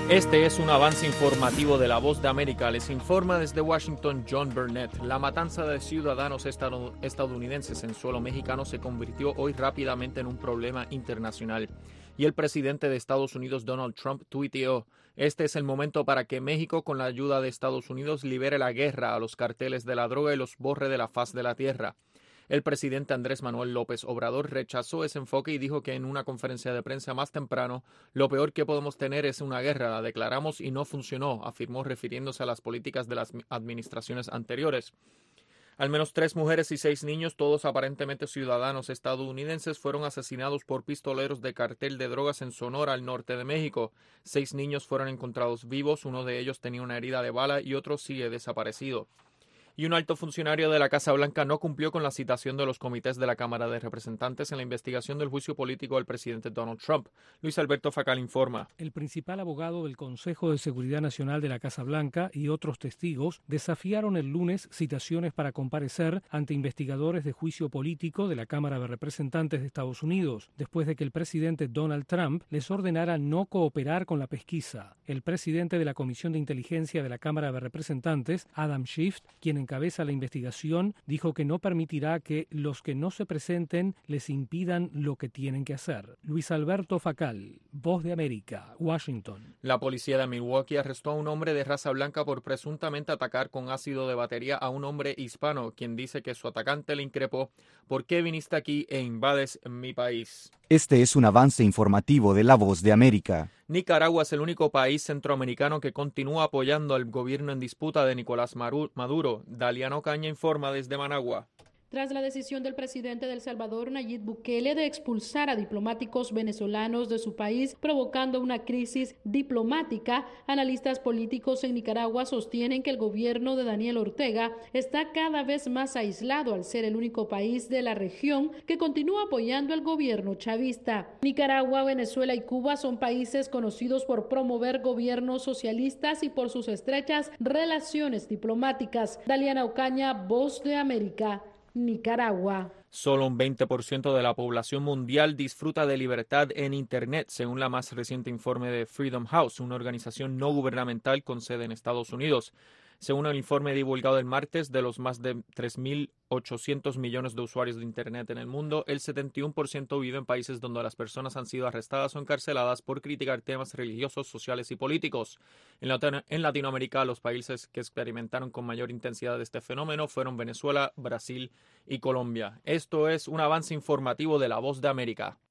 Este es un avance informativo de La Voz de América. Les informa desde Washington John Burnett. La matanza de ciudadanos estadounidenses en suelo mexicano se convirtió hoy rápidamente en un problema internacional. Y el presidente de Estados Unidos, Donald Trump, tuiteó: "Este es el momento para que México, con la ayuda de Estados Unidos, libere la guerra a los carteles de la droga y los borre de la faz de la tierra". El presidente Andrés Manuel López Obrador rechazó ese enfoque y dijo que en una conferencia de prensa más temprano: "Lo peor que podemos tener es una guerra, la declaramos y no funcionó", afirmó, refiriéndose a las políticas de las administraciones anteriores. Al menos 3 mujeres y 6 niños, todos aparentemente ciudadanos estadounidenses, fueron asesinados por pistoleros de cartel de drogas en Sonora, al norte de México. 6 niños fueron encontrados vivos, uno de ellos tenía una herida de bala y otro sigue desaparecido. Y un alto funcionario de la Casa Blanca no cumplió con la citación de los comités de la Cámara de Representantes en la investigación del juicio político del presidente Donald Trump. Luis Alberto Facal informa. El principal abogado del Consejo de Seguridad Nacional de la Casa Blanca y otros testigos desafiaron el lunes citaciones para comparecer ante investigadores de juicio político de la Cámara de Representantes de Estados Unidos, después de que el presidente Donald Trump les ordenara no cooperar con la pesquisa. El presidente de la Comisión de Inteligencia de la Cámara de Representantes, Adam Schiff, quien encabeza la investigación, dijo que no permitirá que los que no se presenten les impidan lo que tienen que hacer. Luis Alberto Facal, Voz de América, Washington. La policía de Milwaukee arrestó a un hombre de raza blanca por presuntamente atacar con ácido de batería a un hombre hispano, quien dice que su atacante le increpó: "¿Por qué viniste aquí e invades mi país?". Este es un avance informativo de La Voz de América. Nicaragua es el único país centroamericano que continúa apoyando al gobierno en disputa de Nicolás Maduro. Daliana Ocaña informa desde Managua. Tras la decisión del presidente de El Salvador, Nayib Bukele, de expulsar a diplomáticos venezolanos de su país, provocando una crisis diplomática, analistas políticos en Nicaragua sostienen que el gobierno de Daniel Ortega está cada vez más aislado al ser el único país de la región que continúa apoyando al gobierno chavista. Nicaragua, Venezuela y Cuba son países conocidos por promover gobiernos socialistas y por sus estrechas relaciones diplomáticas. Daliana Ocaña, Voz de América, Nicaragua. Solo un 20% de la población mundial disfruta de libertad en Internet, según la más reciente informe de Freedom House, una organización no gubernamental con sede en Estados Unidos. Según el informe divulgado el martes, de los más de 3.800 millones de usuarios de Internet en el mundo, el 71% vive en países donde las personas han sido arrestadas o encarceladas por criticar temas religiosos, sociales y políticos. En Latinoamérica, los países que experimentaron con mayor intensidad este fenómeno fueron Venezuela, Brasil y Colombia. Esto es un avance informativo de La Voz de América.